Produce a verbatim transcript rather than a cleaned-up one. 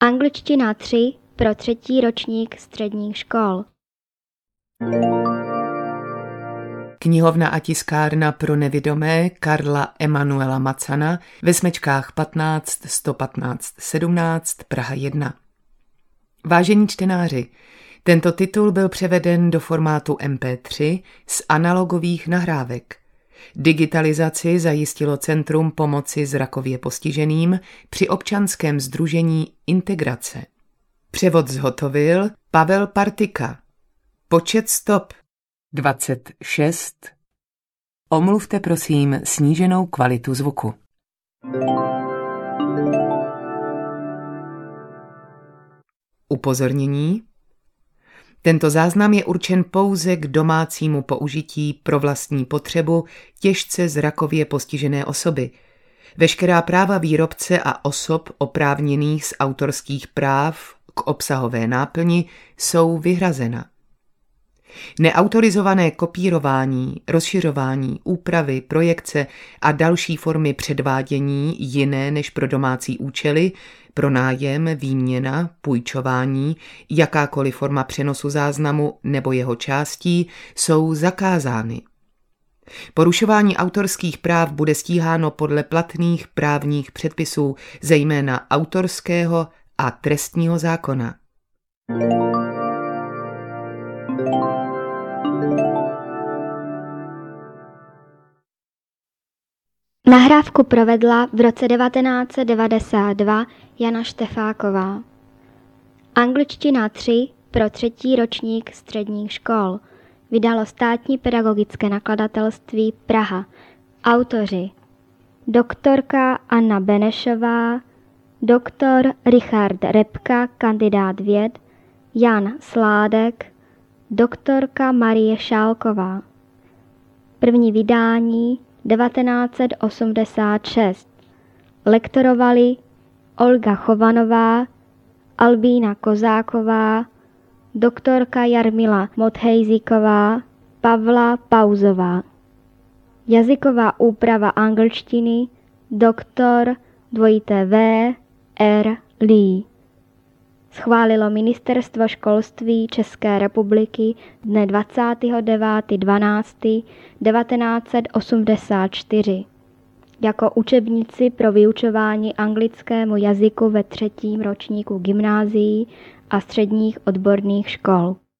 Angličtina tři pro třetí ročník středních škol. Knihovna a tiskárna pro nevidomé Karla Emanuela Macana ve smečkách patnáct sto patnáct sedmnáct Praha jedna. Vážení čtenáři, tento titul byl převeden do formátu em pé tři z analogových nahrávek. Digitalizaci zajistilo Centrum pomoci zrakově postiženým při občanském sdružení Integrace. Převod zhotovil Pavel Partika. Počet stop dvacet šest. Omluvte prosím sníženou kvalitu zvuku. Upozornění. Tento záznam je určen pouze k domácímu použití pro vlastní potřebu těžce zrakově postižené osoby. Veškerá práva výrobce a osob oprávněných z autorských práv k obsahové náplni jsou vyhrazena. Neautorizované kopírování, rozšiřování, úpravy, projekce a další formy předvádění jiné než pro domácí účely, pronájem, výměna, půjčování, jakákoliv forma přenosu záznamu nebo jeho částí jsou zakázány. Porušování autorských práv bude stíháno podle platných právních předpisů, zejména autorského a trestního zákona. Nahrávku provedla v roce devatenáct set devadesát dva Jana Štefáková. Angličtina tři pro třetí ročník středních škol. Vydalo Státní pedagogické nakladatelství Praha. Autoři: doktorka Anna Benešová, doktor Richard Repka, kandidát věd, Jan Sládek, doktorka Marie Šálková. První vydání devatenáct set osmdesát šest. Lektorovali Olga Chovanová, Albína Kozáková, doktorka Jarmila Modhejzíková, Pavla Pauzová. Jazyková úprava angličtiny doktor dvojité V. R. Lee. Schválilo Ministerstvo školství České republiky dne dvacátého devátého dvanáctého devatenáct set osmdesát čtyři jako učebnici pro vyučování anglickému jazyku ve třetím ročníku gymnázií a středních odborných škol.